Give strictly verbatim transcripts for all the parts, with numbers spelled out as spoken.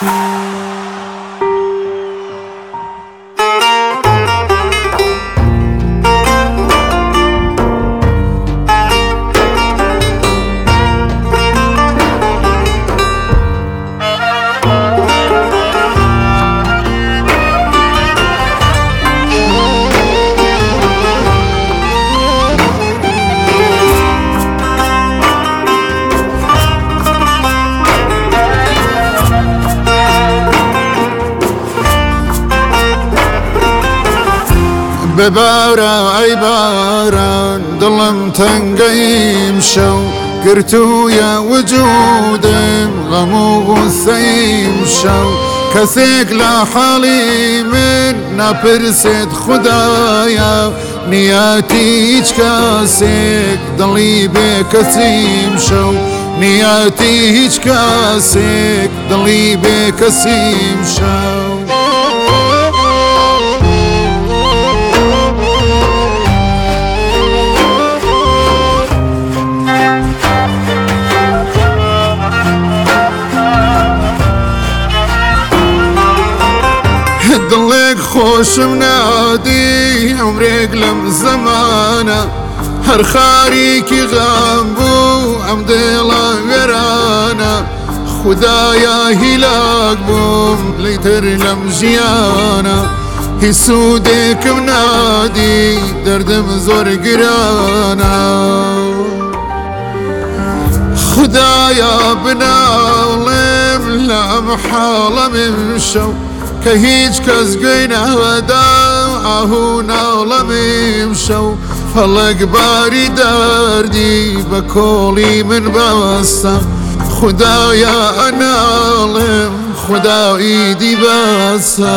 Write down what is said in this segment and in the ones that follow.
ببارا اي باران دڵم تەنگەیم شەو گرتوویە وجودم غەم و غوسەیم شەو کەسێک لە حاڵی من ناپرسێت خودایە نیەتی هیچ کەسێک دڵی بێ کەسیم شەو نیەتی هیچ کەسێک دڵی بێ کەسیم شەو دڵێک خۆشم نادی عمرێک لەم زەمانە هەر خاریکی غەم بوو ئەم دڵە وێرانە خودایە هیلاک بووم لەیتر لەم ژیانە هیچ سوودێکم نادی دەردم زۆر گرانە خودایە بناڵێم لە ئەم حاڵەمم شەو کە هیچ کەس گوێی نەوەدا ئاهوو ناڵەمیم شەو فەڵک باری دەردی بە کۆڵی من بەستە خودایە ئەناڵێم خوداییدی بەسە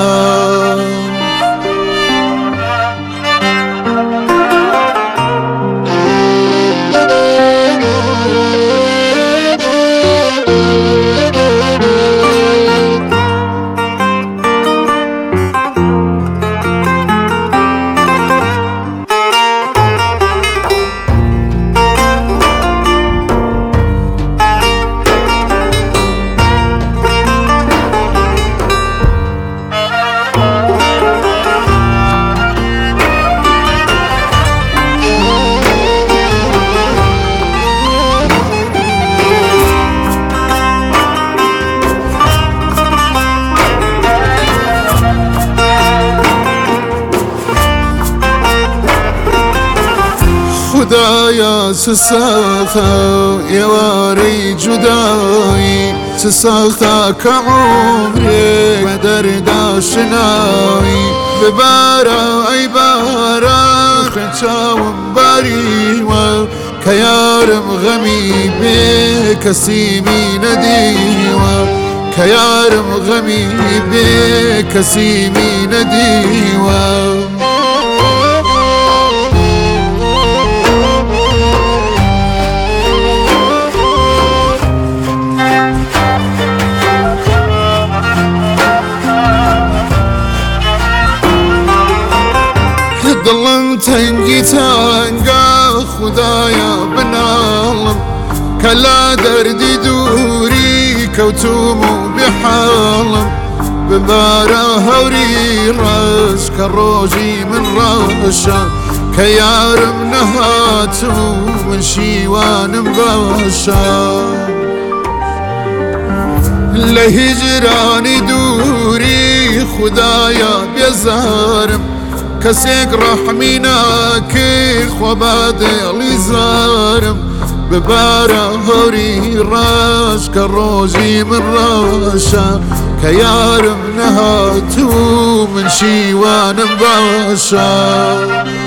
خدایا چه سختە ئێوارەی جودایی چه سختە کە عمرێک بە دەرداشنایی ببارە ئەی باران خوێن چاوم باریوە کە یارم غەمی بێ کەسیمی نەدیوە کە یارم غەمی بێ کەسیمی نەدیوە دڵم تەنگی تەنگە خودایە بناڵم کە لە دەردی دووری کەوتوم و بێحاڵم ببارە هەوری ڕەش کە ڕۆژی من ڕەشە کە یارم نەهاتوو من شیوانم باشە لە هیجرانی دووری خودایە بێزارم کەسێک ڕەحمی ناکرد خۆ بە دڵی زارم ببارە هەوری ڕەش کە ڕۆژی من ڕەشە کە یارم نەهاتوو من شیوانم باشە